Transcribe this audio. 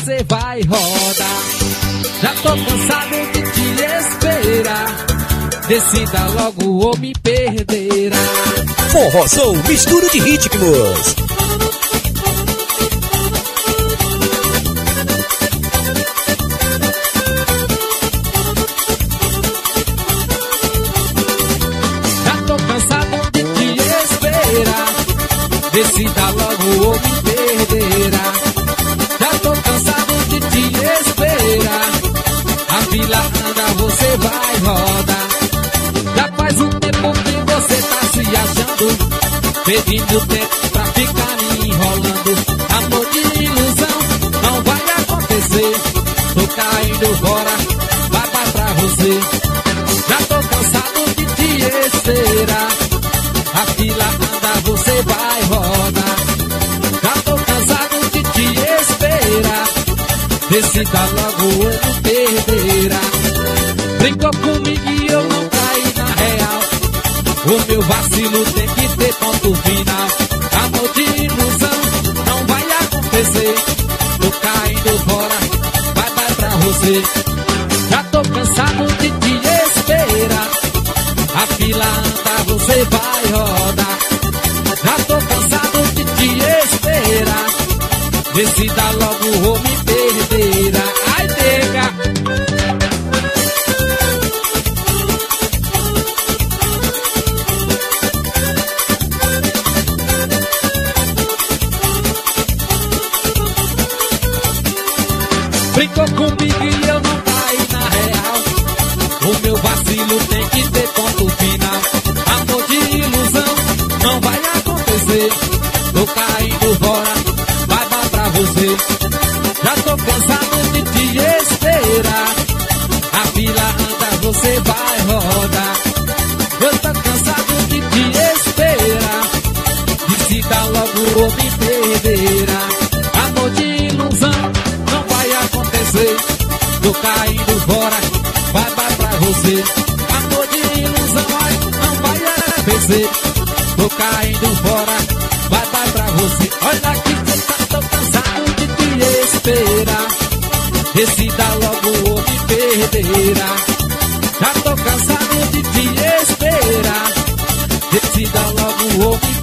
você vai rodar. Já tô cansado de te esperar. Decida logo ou me perderá. Forrozão, mistura de ritmos. Já tô cansado de te esperar. Decida logo ou me perderá. Já tô cansado de te esperar. A fila anda, você vai rodar. Já faz um tempo que você tá se achando, pedindo tempo pra ficar me enrolando. Amor de ilusão, não vai acontecer. Tô caindo fora, vai pra você. Já tô cansado de te esperar. A fila anda, você vai rodar. Já tô cansado de te esperar. Decida logo ou me perderá. Brincou comigo e eu não caí na real. O meu vacilo tem que ter ponto final. Amor de ilusão, não vai acontecer. Tô caindo fora, vai pra você. Já tô cansado de te esperar. A fila anda, você vai rodar. Já tô cansado de te esperar. Decida logo ou me perderá. Ai, nega. Brincou comigo e eu não caí na real. O meu vacilo tem que ter ponto final. Amor de ilusão, não vai acontecer. Tô caindo fora, vai pra você. Já tô cansado de te esperar. A fila anda, você vai rodar. Eu tô cansado de te esperar. Decida logo ou me perderá. Amor de ilusão, não vai acontecer. Tô caindo fora, vai pra você. Amor de ilusão, não vai acontecer. Tô caindo fora, vai pra você. Olha aqui, tô cansado de te esperar. Decida logo ou me perderá. Já tô cansado de te esperar. Decida logo ou me